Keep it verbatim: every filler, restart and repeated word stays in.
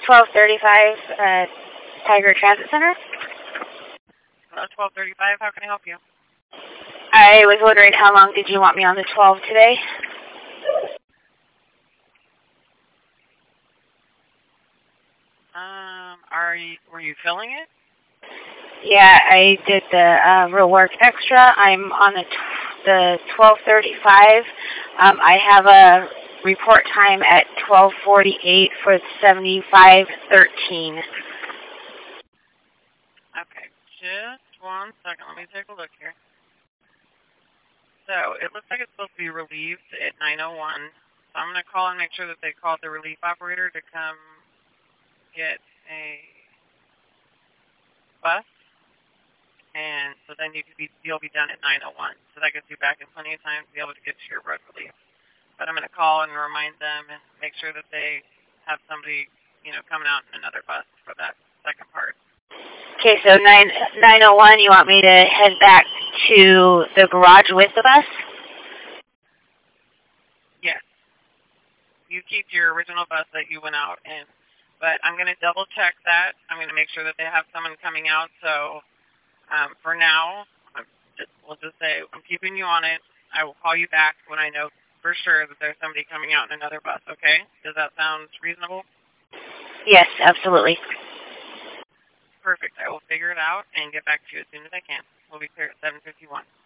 twelve thirty-five uh, Tiger Transit Center. Uh, twelve thirty-five, how can I help you? I was wondering how long did you want me on the twelve today? Um, are you, were you filling it? Yeah, I did the uh, Real Work Extra. I'm on the t- the twelve thirty-five. Um, I have a report time at twelve forty-eight for seventy-five thirteen. Okay, just one second. Let me take a look here. So, it looks like it's supposed to be relieved at nine oh one. So I'm going to call and make sure that they called the relief operator to come get a bus. And so then you could be, you'll be done at nine oh one. So that gets you back in plenty of time to be able to get to your road relief. But I'm going to call and remind them and make sure that they have somebody, you know, coming out in another bus for that second part. Okay, so nine nine oh one. You want me to head back to the garage with the bus? Yes. You keep your original bus that you went out in. But I'm going to double check that. I'm going to make sure that they have someone coming out. So um, for now, I'm just, we'll just say I'm keeping you on it. I will call you back when I know for sure that there's somebody coming out in another bus, okay? Does that sound reasonable? Yes, absolutely. Perfect. I will figure it out and get back to you as soon as I can. We'll be clear at seven fifty-one.